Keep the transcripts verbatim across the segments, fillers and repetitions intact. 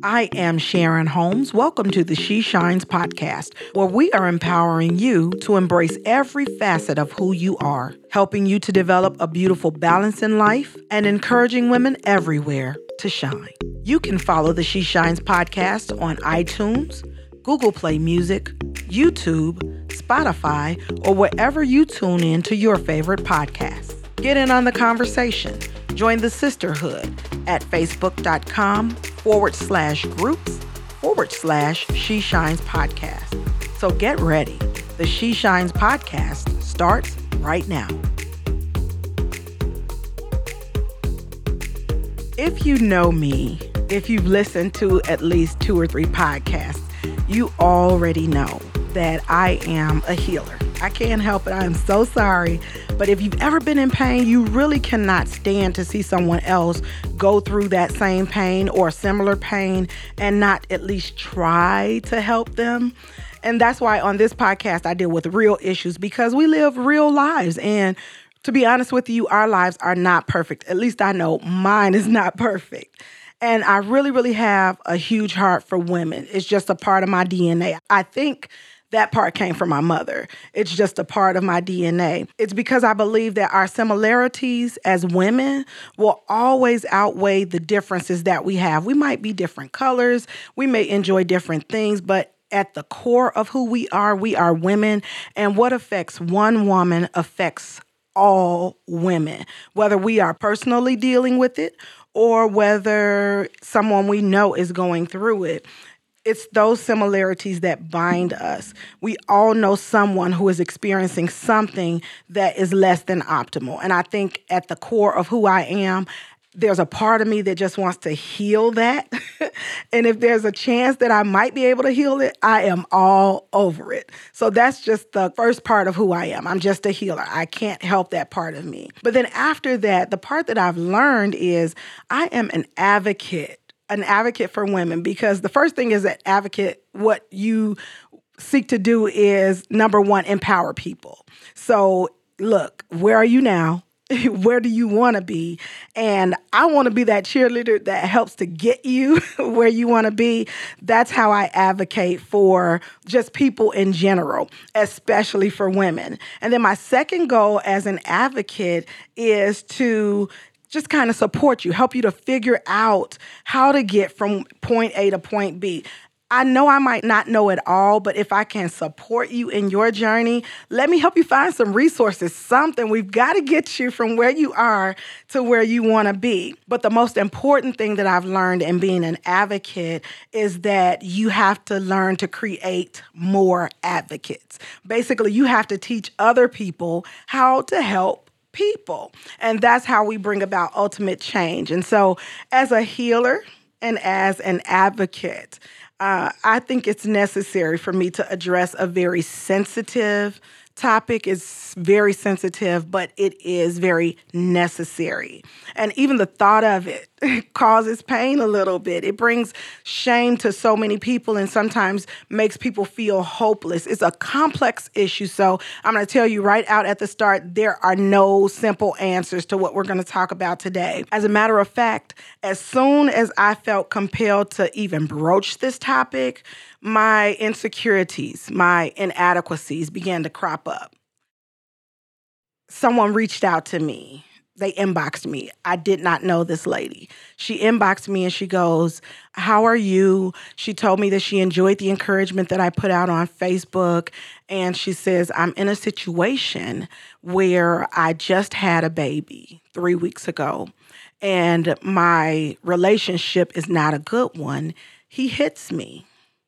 I am Sharon Holmes. Welcome to the She Shines podcast, where we are empowering you to embrace every facet of who you are, helping you to develop a beautiful balance in life and encouraging women everywhere to shine. You can follow the She Shines podcast on iTunes, Google Play Music, YouTube, Spotify, or wherever you tune in to your favorite podcasts. Get in on the conversation. Join the sisterhood at facebook.com forward slash groups forward slash She Shines podcast. So get ready. The She Shines podcast starts right now. If you know me, if you've listened to at least two or three podcasts, you already know that I am a healer. I can't help it. I am so sorry. But if you've ever been in pain, you really cannot stand to see someone else go through that same pain or similar pain and not at least try to help them. And that's why on this podcast, I deal with real issues because we live real lives. And to be honest with you, our lives are not perfect. At least I know mine is not perfect. And I really, really have a huge heart for women. It's just a part of my D N A. I think that part came from my mother. It's just a part of my D N A. It's because I believe that our similarities as women will always outweigh the differences that we have. We might be different colors. We may enjoy different things, but at the core of who we are, we are women. And what affects one woman affects all women, whether we are personally dealing with it or whether someone we know is going through it. It's those similarities that bind us. We all know someone who is experiencing something that is less than optimal. And I think at the core of who I am, there's a part of me that just wants to heal that. And if there's a chance that I might be able to heal it, I am all over it. So that's just the first part of who I am. I'm just a healer. I can't help that part of me. But then after that, the part that I've learned is I am an advocate. An advocate for women, because the first thing is that advocate, what you seek to do is, number one, empower people. So look, where are you now? Where do you want to be? And I want to be that cheerleader that helps to get you where you want to be. That's how I advocate for just people in general, especially for women. And then my second goal as an advocate is to just kind of support you, help you to figure out how to get from point A to point B. I know I might not know it all, but if I can support you in your journey, let me help you find some resources, something. We've got to get you from where you are to where you want to be. But the most important thing that I've learned in being an advocate is that you have to learn to create more advocates. Basically, you have to teach other people how to help people. And that's how we bring about ultimate change. And so as a healer and as an advocate, uh, I think it's necessary for me to address a very sensitive topic. It's very sensitive, but it is very necessary. And even the thought of it causes pain a little bit. It brings shame to so many people and sometimes makes people feel hopeless. It's a complex issue. So I'm going to tell you right out at the start, there are no simple answers to what we're going to talk about today. As a matter of fact, as soon as I felt compelled to even broach this topic, my insecurities, my inadequacies began to crop up. Someone reached out to me. They inboxed me. I did not know this lady. She inboxed me and she goes, "How are you?" She told me that she enjoyed the encouragement that I put out on Facebook. And she says, "I'm in a situation where I just had a baby three weeks ago and my relationship is not a good one. He hits me."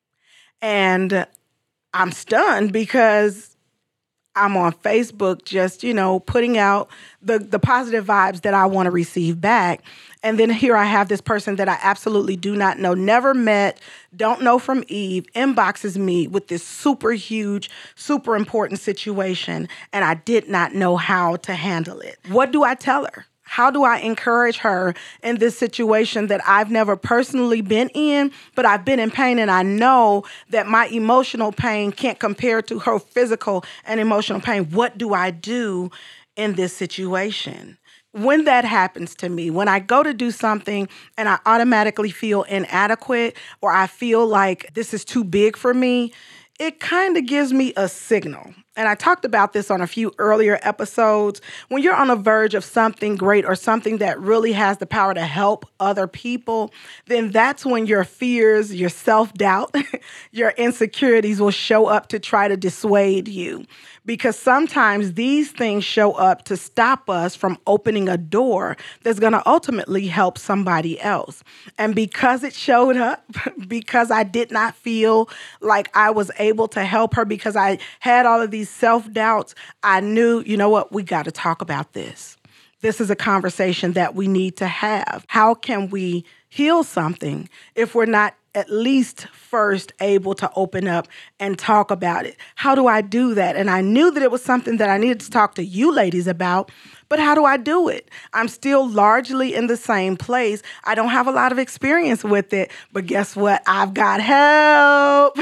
And I'm stunned because I'm on Facebook just, you know, putting out the, the positive vibes that I want to receive back. And then here I have this person that I absolutely do not know, never met, don't know from Eve, inboxes me with this super huge, super important situation, and I did not know how to handle it. What do I tell her? How do I encourage her in this situation that I've never personally been in, but I've been in pain and I know that my emotional pain can't compare to her physical and emotional pain? What do I do in this situation? when that happens to me, when I go to do something and I automatically feel inadequate or I feel like this is too big for me, it kind of gives me a signal. And I talked about this on a few earlier episodes. When you're on the verge of something great or something that really has the power to help other people, then that's when your fears, your self-doubt, your insecurities will show up to try to dissuade you. Because sometimes these things show up to stop us from opening a door that's going to ultimately help somebody else. And because it showed up, because I did not feel like I was able to help her, because I had all of these self-doubts, I knew, you know what, we got to talk about this. This is a conversation that we need to have. How can we heal something if we're not at least first able to open up and talk about it? How do I do that? And I knew that it was something that I needed to talk to you ladies about, but how do I do it? I'm still largely in the same place. I don't have a lot of experience with it, but guess what? I've got help.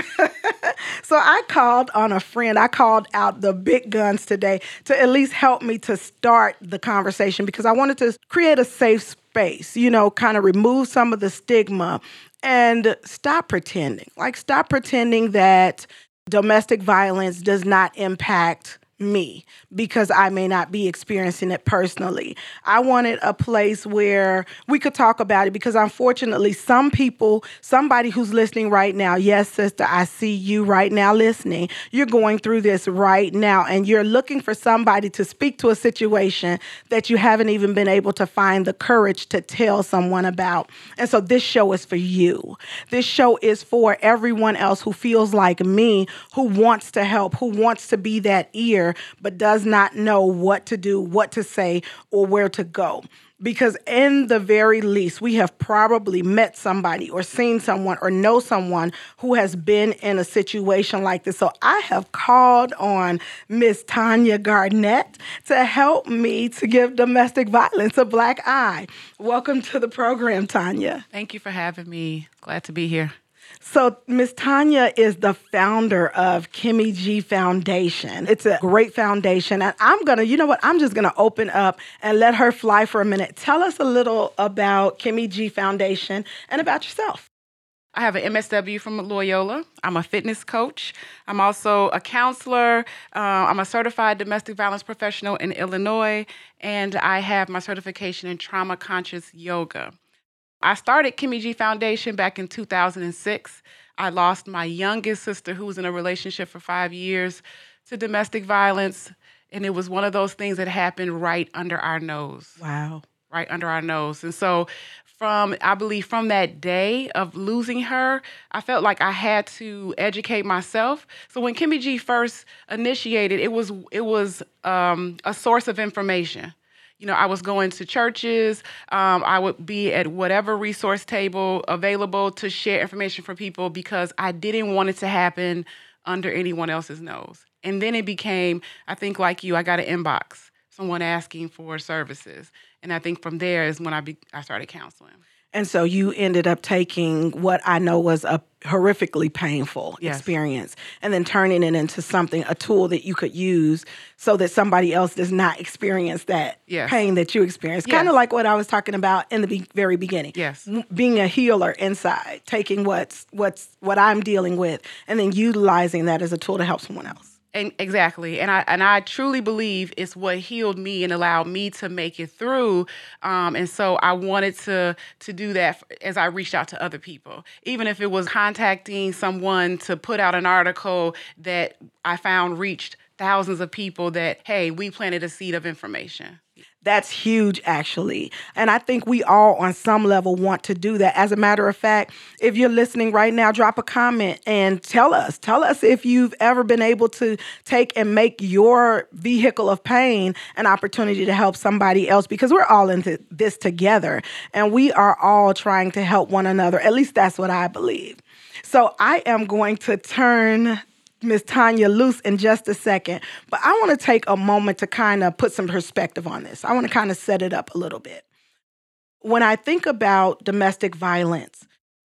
So I called on a friend. I called out the big guns today to at least help me to start the conversation because I wanted to create a safe space, you know, kind of remove some of the stigma and stop pretending. Like, stop pretending that domestic violence does not impact me because I may not be experiencing it personally. I wanted a place where we could talk about it because unfortunately some people, somebody who's listening right now, yes, sister, I see you right now listening. You're going through this right now and you're looking for somebody to speak to a situation that you haven't even been able to find the courage to tell someone about. And so this show is for you. This show is for everyone else who feels like me, who wants to help, who wants to be that ear, but does not know what to do, what to say, or where to go. Because in the very least, we have probably met somebody or seen someone or know someone who has been in a situation like this. So I have called on Miss Tanya Garnett to help me to give domestic violence a black eye. Welcome to the program, Tanya. Thank you for having me. Glad to be here. So Miss Tanya is the founder of Kimmy G Foundation. It's a great foundation. And I'm going to, you know what, I'm just going to open up and let her fly for a minute. Tell us a little about Kimmy G Foundation and about yourself. I have an M S W from Loyola. I'm a fitness coach. I'm also a counselor. Uh, I'm a certified domestic violence professional in Illinois. And I have my certification in trauma-conscious yoga. I started Kimmy G Foundation back in two thousand six. I lost my youngest sister, who was in a relationship for five years, to domestic violence. And it was one of those things that happened right under our nose. Wow. Right under our nose. And so from, I believe from that day of losing her, I felt like I had to educate myself. So when Kimmy G first initiated, it was, it was um, a source of information. You know, I was going to churches. Um, I would be at whatever resource table available to share information for people because I didn't want it to happen under anyone else's nose. And then it became, I think like you, I got an inbox, someone asking for services. And I think from there is when I be, I started counseling. And so you ended up taking what I know was a horrifically painful Yes. experience and then turning it into something, a tool that you could use so that somebody else does not experience that Yes. pain that you experienced. Yes. Kind of like what I was talking about in the be- very beginning. Yes. M- Being a healer inside, taking what's what's what I'm dealing with and then utilizing that as a tool to help someone else. And exactly. And I and I truly believe it's what healed me and allowed me to make it through. Um, and so I wanted to to do that as I reached out to other people, even if it was contacting someone to put out an article that I found reached thousands of people that, hey, we planted a seed of information. That's huge, actually. And I think we all on some level want to do that. As a matter of fact, if you're listening right now, drop a comment and tell us. Tell us if you've ever been able to take and make your vehicle of pain an opportunity to help somebody else, because we're all into this together and we are all trying to help one another. At least that's what I believe. So I am going to turn Miss Tanya loose in just a second, but I want to take a moment to kind of put some perspective on this. I want to kind of set it up a little bit. When I think about domestic violence,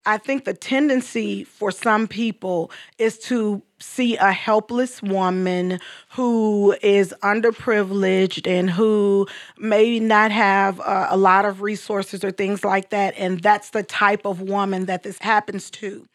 I think the tendency for some people is to see a helpless woman who is underprivileged and who may not have uh, a lot of resources or things like that. And that's the type of woman that this happens to.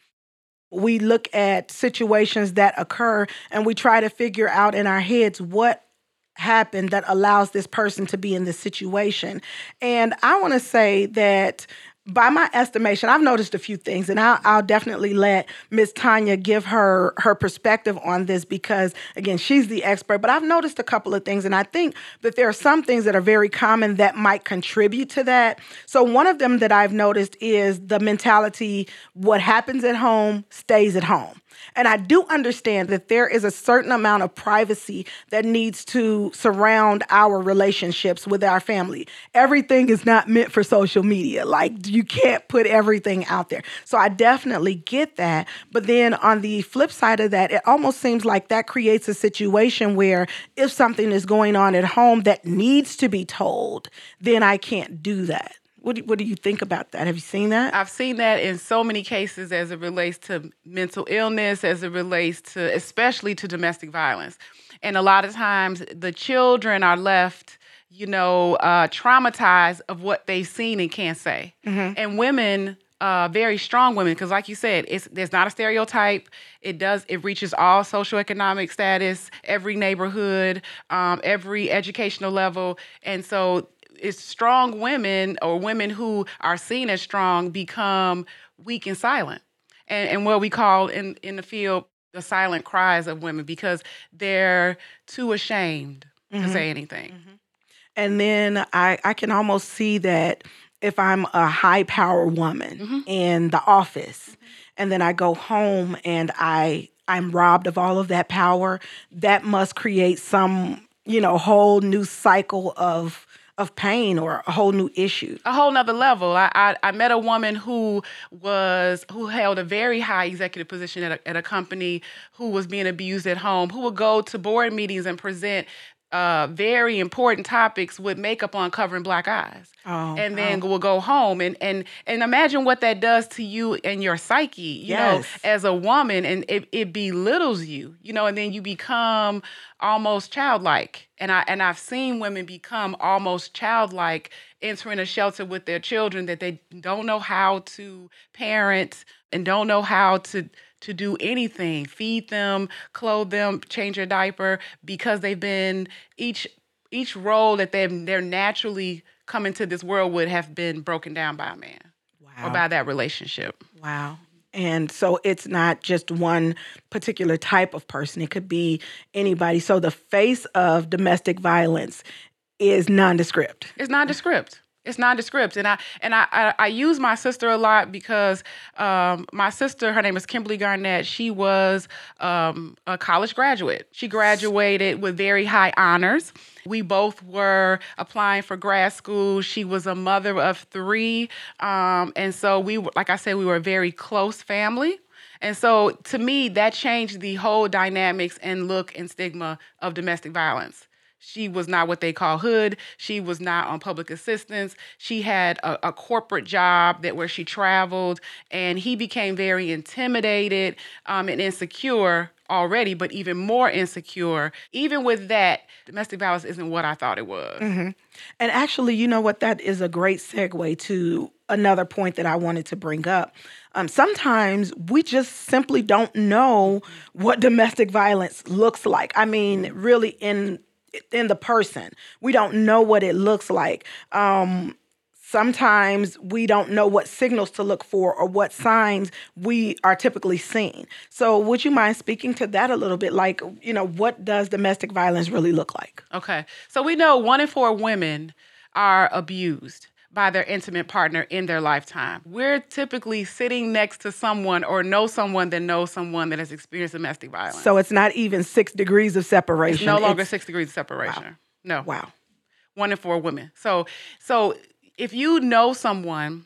We look at situations that occur and we try to figure out in our heads what happened that allows this person to be in this situation. And I want to say that by my estimation, I've noticed a few things, and I'll, I'll definitely let Miss Tanya give her her perspective on this because, again, she's the expert. But I've noticed a couple of things, and I think that there are some things that are very common that might contribute to that. So one of them that I've noticed is the mentality, what happens at home stays at home. And I do understand that there is a certain amount of privacy that needs to surround our relationships with our family. Everything is not meant for social media. Like, you can't put everything out there. So I definitely get that. But then on the flip side of that, it almost seems like that creates a situation where if something is going on at home that needs to be told, then I can't do that. What do, what do you think about that? Have you seen that? I've seen that in so many cases as it relates to mental illness, as it relates to, especially to domestic violence. And a lot of times the children are left, you know, uh, traumatized of what they've seen and can't say. Mm-hmm. And women, uh, very strong women, because like you said, it's there's not a stereotype. It does, it reaches all socioeconomic status, every neighborhood, um, every educational level. And so it's strong women or women who are seen as strong become weak and silent. And, and what we call in, in the field, the silent cries of women because they're too ashamed mm-hmm. to say anything. Mm-hmm. And then I, I can almost see that if I'm a high power woman mm-hmm. in the office mm-hmm. and then I go home and I, I'm robbed of all of that power, that must create some, you know, whole new cycle of of pain or a whole new issue. A whole nother level. I, I I met a woman who was who held a very high executive position at a, at a company who was being abused at home, who would go to board meetings and present uh, very important topics with makeup on covering black eyes. Oh, and then oh. will go home and, and and imagine what that does to you and your psyche, you yes. know, as a woman, and it, it belittles you, you know, and then you become almost childlike. And I and I've seen women become almost childlike entering a shelter with their children that they don't know how to parent and don't know how to to do anything, feed them, clothe them, change their diaper, because they've been each each role that they've they're naturally come into this world would have been broken down by a man. Wow. Or by that relationship. Wow. And so it's not just one particular type of person. It could be anybody. So the face of domestic violence is nondescript. It's nondescript. It's nondescript. And I and I, I, I use my sister a lot because um, my sister, her name is Kimberly Garnett. She was um, a college graduate. She graduated with very high honors. We both were applying for grad school. She was a mother of three. Um, and so we, like I said, we were a very close family. And so to me, that changed the whole dynamics and look and stigma of domestic violence. She was not what they call hood. She was not on public assistance. She had a, a corporate job that where she traveled, and he became very intimidated um, and insecure already, but even more insecure. Even with that, domestic violence isn't what I thought it was. Mm-hmm. And actually, you know what? That is a great segue to another point that I wanted to bring up. Um, sometimes we just simply don't know what domestic violence looks like. I mean, really in in the person. We don't know what it looks like. Um, sometimes we don't know what signals to look for or what signs we are typically seeing. So would you mind speaking to that a little bit? Like, you know, what does domestic violence really look like? Okay. So we know one in four women are abused by their intimate partner in their lifetime. We're typically sitting next to someone or know someone that knows someone that has experienced domestic violence. So it's not even six degrees of separation. It's no longer it's... six degrees of separation. Wow. No. Wow. One in four women. So, so if you know someone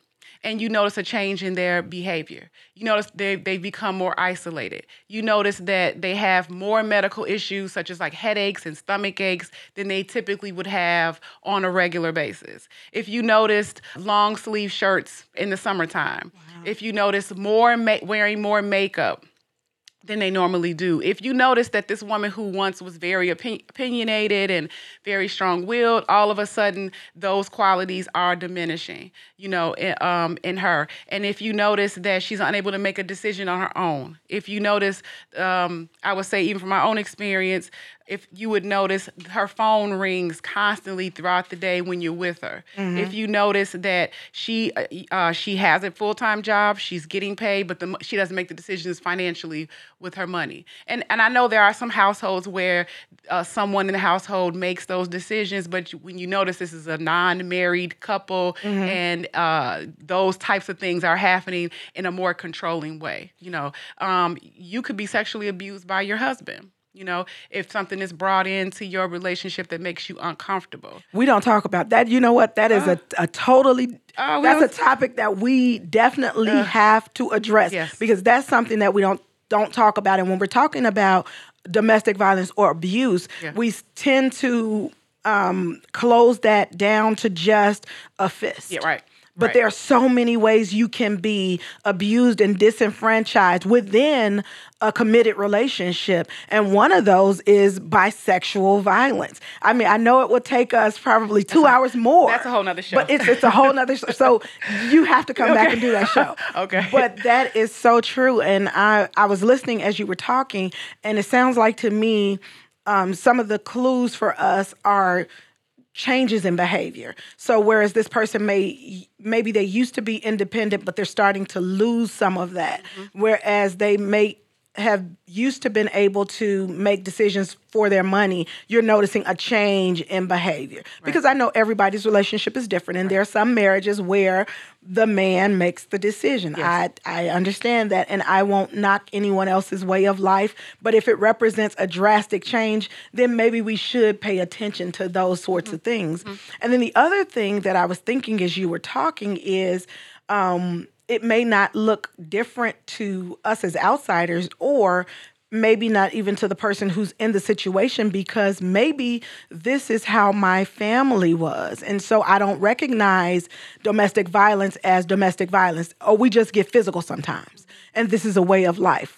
and you notice a change in their behavior. You notice they, they become more isolated. You notice that they have more medical issues such as like headaches and stomach aches than they typically would have on a regular basis. If you noticed long sleeve shirts in the summertime, wow. If you notice more ma- wearing more makeup than they normally do. If you notice that this woman who once was very opin- opinionated and very strong-willed, all of a sudden those qualities are diminishing, you know, in, um, in her. And if you notice that she's unable to make a decision on her own, if you notice, um, I would say even from my own experience, if you would notice her phone rings constantly throughout the day when you're with her. Mm-hmm. If you notice that she uh, she has a full-time job, she's getting paid, but the, she doesn't make the decisions financially with her money. And and I know there are some households where uh, someone in the household makes those decisions, but you, when you notice this is a non-married couple, mm-hmm. and uh, those types of things are happening in a more controlling way. You know, um, you could be sexually abused by your husband. You know, if something is brought into your relationship that makes you uncomfortable. We don't talk about that. You know what? That is uh, a, a totally, uh, that's a topic that we definitely uh, have to address. Yes. Because that's something that we don't don't talk about. And when we're talking about domestic violence or abuse, yeah. we tend to um, close that down to just a fist. Yeah, right. But right. there are so many ways you can be abused and disenfranchised within a committed relationship. And one of those is bisexual violence. I mean, I know it would take us probably two that's hours more. That's a whole nother show. But it's, it's a whole nother show. So you have to come okay. back and do that show. Okay. But that is so true. And I, I was listening as you were talking, and it sounds like to me um, some of the clues for us are changes in behavior. So whereas this person may, maybe they used to be independent, but they're starting to lose some of that. Mm-hmm. Whereas they may have used to been able to make decisions for their money, you're noticing a change in behavior. Right. Because I know everybody's relationship is different, and right. there are some marriages where the man makes the decision. Yes. I, I understand that, and I won't knock anyone else's way of life, but if it represents a drastic change, then maybe we should pay attention to those sorts mm-hmm. of things. Mm-hmm. And then the other thing that I was thinking as you were talking is, um, it may not look different to us as outsiders, or maybe not even to the person who's in the situation, because maybe this is how my family was. And so I don't recognize domestic violence as domestic violence. Or we just get physical sometimes. And this is a way of life.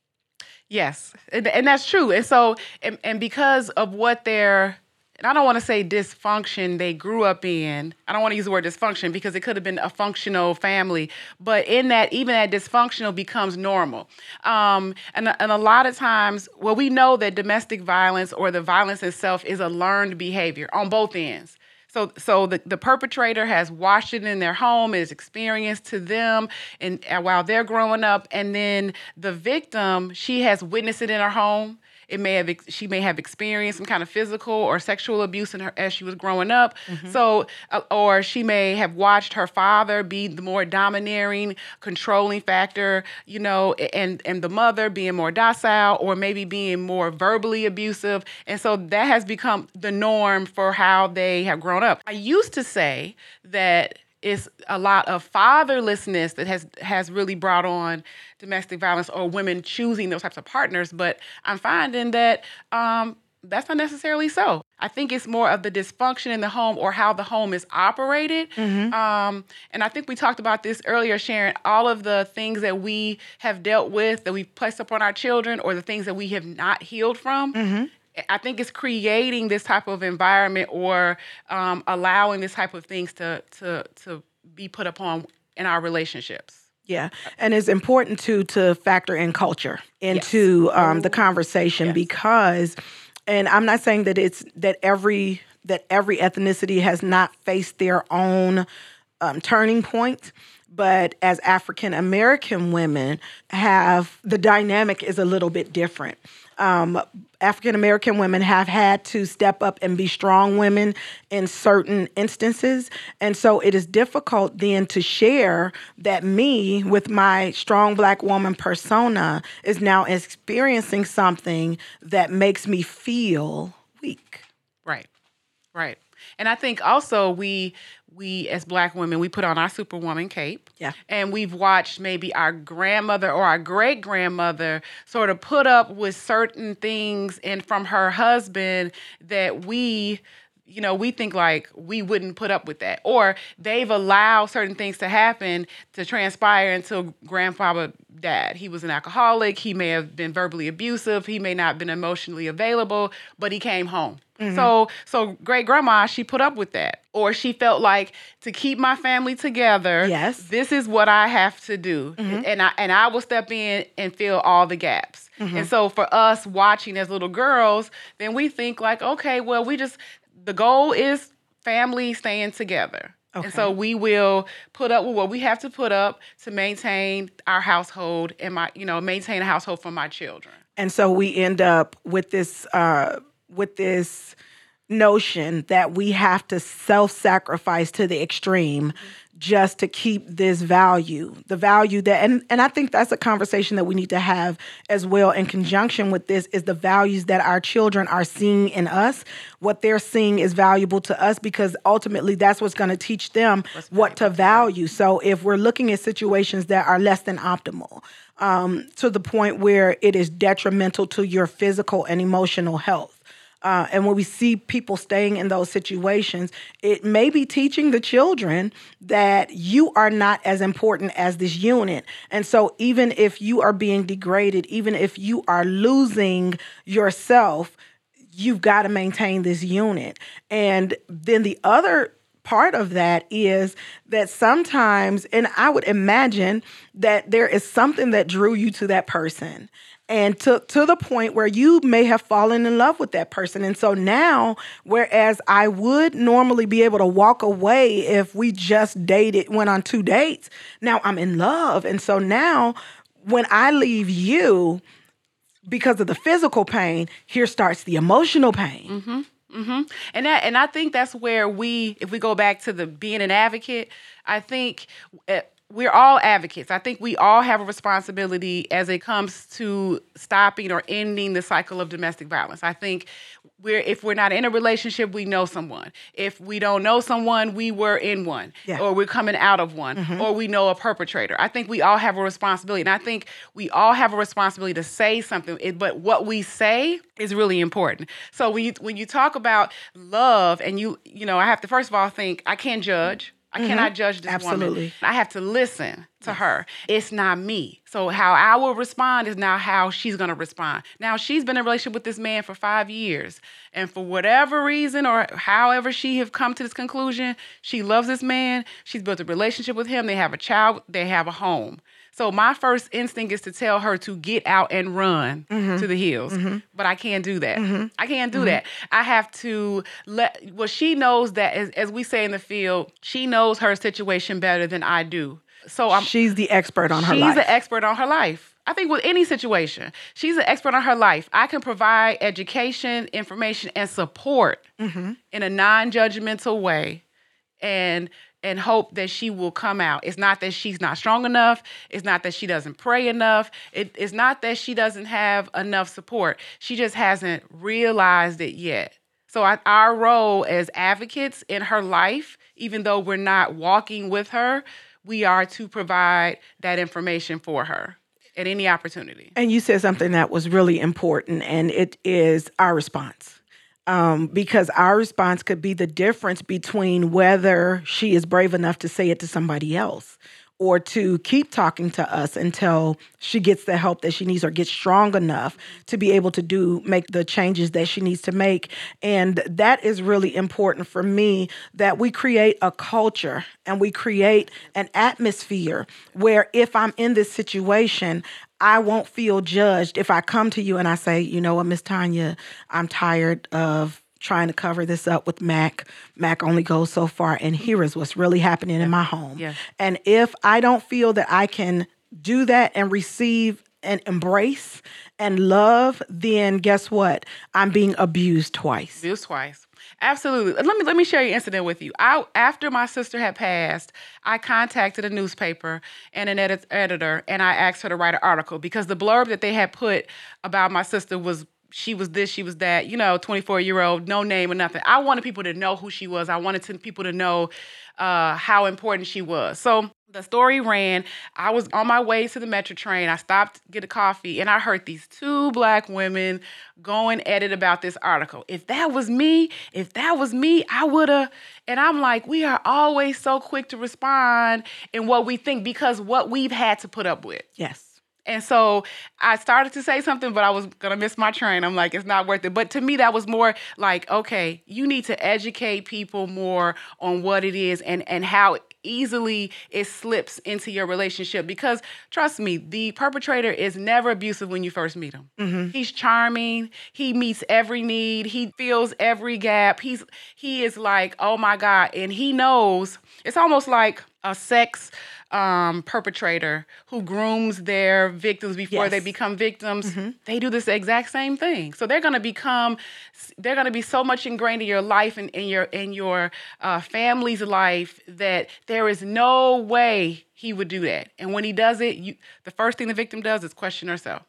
Yes, and, and that's true. And so, and, and because of what they're, and I don't want to say dysfunction they grew up in. I don't want to use the word dysfunction because it could have been a functional family. But in that, even that dysfunctional becomes normal. Um, and, and a lot of times, well, we know that domestic violence or the violence itself is a learned behavior on both ends. So so the, the perpetrator has watched it in their home, it is experienced to them and, and while they're growing up. And then the victim, she has witnessed it in her home. It may have she may have experienced some kind of physical or sexual abuse in her as she was growing up. Mm-hmm. So, uh, or she may have watched her father be the more domineering, controlling factor, you know, and and the mother being more docile, or maybe being more verbally abusive. And so that has become the norm for how they have grown up. I used to say that it's a lot of fatherlessness that has has really brought on domestic violence, or women choosing those types of partners. But I'm finding that um, that's not necessarily so. I think it's more of the dysfunction in the home, or how the home is operated. Mm-hmm. Um, and I think we talked about this earlier, Sharon, all of the things that we have dealt with, that we've placed upon our children, or the things that we have not healed from. Mm-hmm. I think it's creating this type of environment, or um, allowing this type of things to to to be put upon in our relationships. Yeah, and it's important to to factor in culture into yes. um, the conversation yes. because, and I'm not saying that it's that every that every ethnicity has not faced their own um, turning point. But as African American women have, the dynamic is a little bit different. Um, African American women have had to step up and be strong women in certain instances. And so it is difficult then to share that me, with my strong Black woman persona, is now experiencing something that makes me feel weak. Right, right. And I think also we we as Black women, we put on our Superwoman cape. Yeah. And we've watched maybe our grandmother or our great grandmother sort of put up with certain things and from her husband that we, you know, we think like we wouldn't put up with that. Or they've allowed certain things to happen to transpire until grandfather died. He was an alcoholic. He may have been verbally abusive. He may not have been emotionally available, but he came home. Mm-hmm. So, so great grandma, she put up with that. Or she felt like, to keep my family together, yes, this is what I have to do. Mm-hmm. And I and I will step in and fill all the gaps. Mm-hmm. And so for us watching as little girls, then we think like, okay, well, we just, the goal is family staying together. Okay. And so we will put up with what we have to put up to maintain our household and my, you know, maintain a household for my children. And so we end up with this, uh, with this notion that we have to self-sacrifice to the extreme mm-hmm. just to keep this value, the value that, and, and I think that's a conversation that we need to have as well in conjunction with this, is the values that our children are seeing in us. What they're seeing is valuable to us, because ultimately that's what's going to teach them what's what to value. So if we're looking at situations that are less than optimal, um, to the point where it is detrimental to your physical and emotional health, Uh, and when we see people staying in those situations, it may be teaching the children that you are not as important as this unit. And so even if you are being degraded, even if you are losing yourself, you've got to maintain this unit. And then the other part of that is that sometimes, and I would imagine that there is something that drew you to that person. And to, to the point where you may have fallen in love with that person. And so now, whereas I would normally be able to walk away if we just dated, went on two dates, now I'm in love. And so now when I leave you because of the physical pain, here starts the emotional pain. Mm-hmm. Mm-hmm. And that, and I think that's where we, if we go back to the being an advocate, I think uh, we're all advocates. I think we all have a responsibility as it comes to stopping or ending the cycle of domestic violence. I think we're, if we're not in a relationship, we know someone. If we don't know someone, we were in one, yeah. or we're coming out of one, mm-hmm. or we know a perpetrator. I think we all have a responsibility. And I think we all have a responsibility to say something, but what we say is really important. So when you, when you talk about love, and you, you know, I have to, first of all, think I can't judge. I mm-hmm. cannot judge this Absolutely. woman. I have to listen to yes. her. It's not me. So how I will respond is now how she's going to respond. Now, she's been in a relationship with this man for five years. And for whatever reason or however she have come to this conclusion, she loves this man. She's built a relationship with him. They have a child. They have a home. So my first instinct is to tell her to get out and run mm-hmm. to the hills. Mm-hmm. But I can't do that. Mm-hmm. I can't do mm-hmm. that. I have to let, well, she knows that, as, as we say in the field, she knows her situation better than I do. So I'm, she's the expert on her she's life. She's an expert on her life. I think with any situation, she's an expert on her life. I can provide education, information, and support mm-hmm. in a non-judgmental way. And and hope that she will come out. It's not that she's not strong enough. It's not that she doesn't pray enough. It, it's not that she doesn't have enough support. She just hasn't realized it yet. So I, our role as advocates in her life, even though we're not walking with her, we are to provide that information for her at any opportunity. And you said something that was really important, and it is our response. Um, because our response could be the difference between whether she is brave enough to say it to somebody else or to keep talking to us until she gets the help that she needs or gets strong enough to be able to do, make the changes that she needs to make. And that is really important for me, that we create a culture and we create an atmosphere where if I'm in this situation, I won't feel judged if I come to you and I say, you know what, Miss Tanya, I'm tired of trying to cover this up with Mac. Mac only goes so far, and here is what's really happening in my home. Yeah. And if I don't feel that I can do that and receive and embrace and love, then guess what? I'm being abused twice. Abused twice. Absolutely. Let me let me share an incident with you. I, after my sister had passed, I contacted a newspaper and an edit, editor, and I asked her to write an article because the blurb that they had put about my sister was she was this, she was that, you know, twenty-four-year-old, no name or nothing. I wanted people to know who she was. I wanted to, people to know uh, how important she was. So the story ran, I was on my way to the Metro train. I stopped to get a coffee, and I heard these two Black women going at it about this article. If that was me, if that was me, I would have. And I'm like, we are always so quick to respond in what we think because what we've had to put up with. Yes. And so I started to say something, but I was going to miss my train. I'm like, it's not worth it. But to me, that was more like, okay, you need to educate people more on what it is and, and how easily it slips into your relationship. Because trust me, the perpetrator is never abusive when you first meet him. Mm-hmm. He's charming. He meets every need. He fills every gap. He's he is like, oh my God. And he knows, it's almost like a sex Um, perpetrator who grooms their victims before yes. they become victims. Mm-hmm. They do this exact same thing. So they're going to become, they're going to be so much ingrained in your life and in your in your uh, family's life that there is no way he would do that. And when he does it, you, the first thing the victim does is question herself.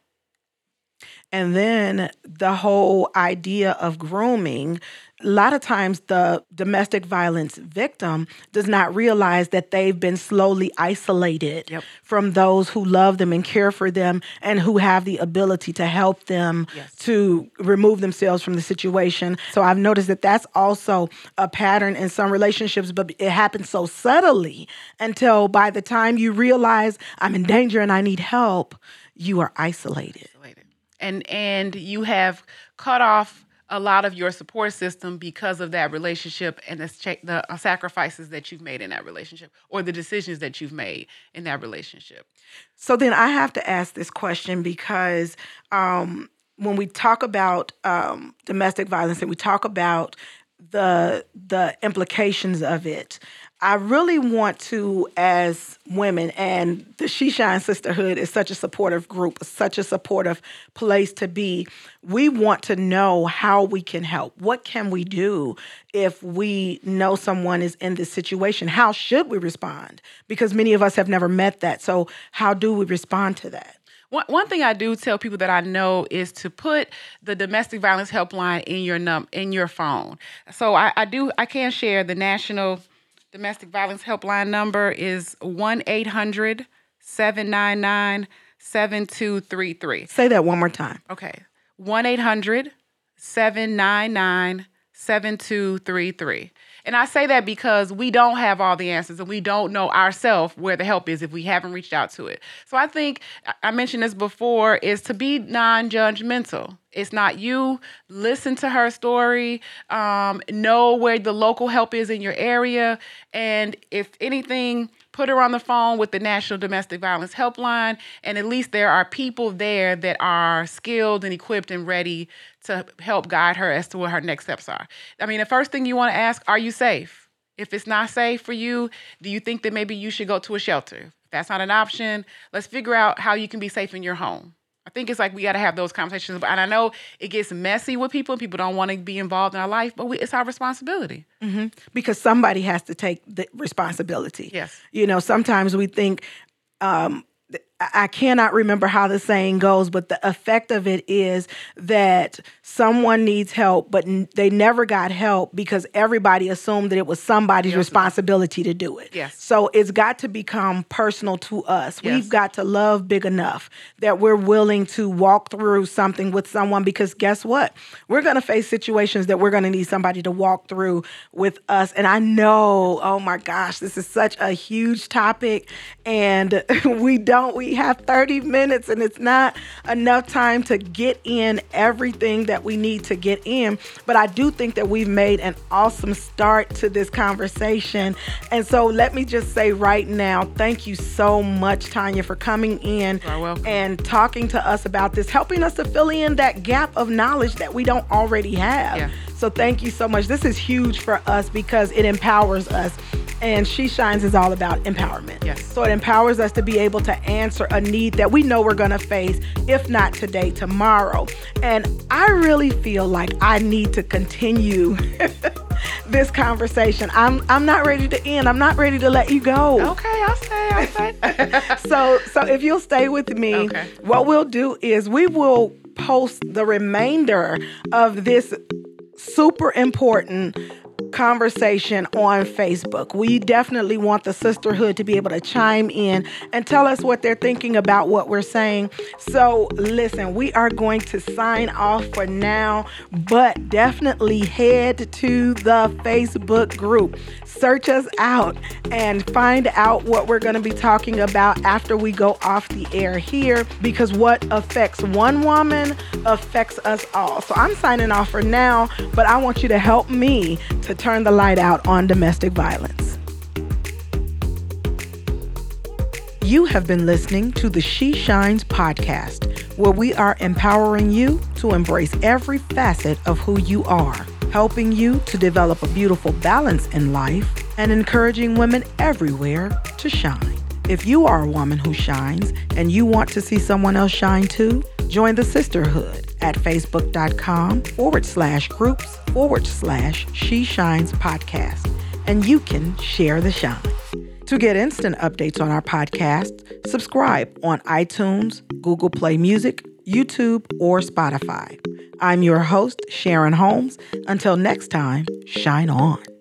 And then the whole idea of grooming, a lot of times the domestic violence victim does not realize that they've been slowly isolated yep. from those who love them and care for them and who have the ability to help them yes. to remove themselves from the situation. So I've noticed that that's also a pattern in some relationships, but it happens so subtly until by the time you realize I'm in danger and I need help, you are isolated. isolated. And and you have cut off a lot of your support system because of that relationship and the, the uh, sacrifices that you've made in that relationship or the decisions that you've made in that relationship. So then I have to ask this question because um, when we talk about um, domestic violence and we talk about the the implications of it, I really want to, as women, and the She Shine Sisterhood is such a supportive group, such a supportive place to be. We want to know how we can help. What can we do if we know someone is in this situation? How should we respond? Because many of us have never met that. So how do we respond to that? One, one thing I do tell people that I know is to put the domestic violence helpline in your num in your phone. So I, I do I can share the national domestic violence helpline number is one eight hundred seven nine nine seven two three three. Say that one more time. Okay. one eight hundred seven nine nine seven two three three. And I say that because we don't have all the answers and we don't know ourselves where the help is if we haven't reached out to it. So I think, I mentioned this before, is to be non-judgmental. It's not you. Listen to her story. Um, know where the local help is in your area. And if anything, put her on the phone with the National Domestic Violence Helpline. And at least there are people there that are skilled and equipped and ready to help guide her as to what her next steps are. I mean, the first thing you want to ask, are you safe? If it's not safe for you, do you think that maybe you should go to a shelter? If that's not an option, let's figure out how you can be safe in your home. I think it's like we got to have those conversations. And I know it gets messy with people. People don't want to be involved in our life, but we, it's our responsibility. Mm-hmm. Because somebody has to take the responsibility. Yes. You know, sometimes we think, um, I cannot remember how the saying goes, but the effect of it is that someone needs help, but n- they never got help because everybody assumed that it was somebody's yes. responsibility to do it. Yes. So it's got to become personal to us. Yes. We've got to love big enough that we're willing to walk through something with someone because guess what? We're going to face situations that we're going to need somebody to walk through with us. And I know, oh my gosh, this is such a huge topic and we don't, we have thirty minutes and it's not enough time to get in everything that we need to get in. But I do think that we've made an awesome start to this conversation. And so let me just say right now, thank you so much, Tanya, for coming in and talking to us about this, helping us to fill in that gap of knowledge that we don't already have. Yeah. So thank you so much. This is huge for us because it empowers us. And She Shines is all about empowerment. Yes. So it empowers us to be able to answer a need that we know we're going to face, if not today, tomorrow. And I really feel like I need to continue this conversation. I'm I'm not ready to end. I'm not ready to let you go. Okay, I'll stay. I'll stay. so so if you'll stay with me, okay. What we'll do is we will post the remainder of this super important conversation on Facebook. We definitely want the sisterhood to be able to chime in and tell us what they're thinking about what we're saying. So listen, we are going to sign off for now, but definitely head to the Facebook group. Search us out and find out what we're going to be talking about after we go off the air here, because what affects one woman affects us all. So I'm signing off for now, but I want you to help me to turn the light out on domestic violence. You have been listening to the She Shines podcast, where we are empowering you to embrace every facet of who you are, helping you to develop a beautiful balance in life, and encouraging women everywhere to shine. If you are a woman who shines and you want to see someone else shine too, join the sisterhood at facebook.com forward slash groups forward slash She Shines podcast, and you can share the shine. To get instant updates on our podcast, subscribe on iTunes, Google Play Music, YouTube, or Spotify. I'm your host, Sharon Holmes. Until next time, shine on.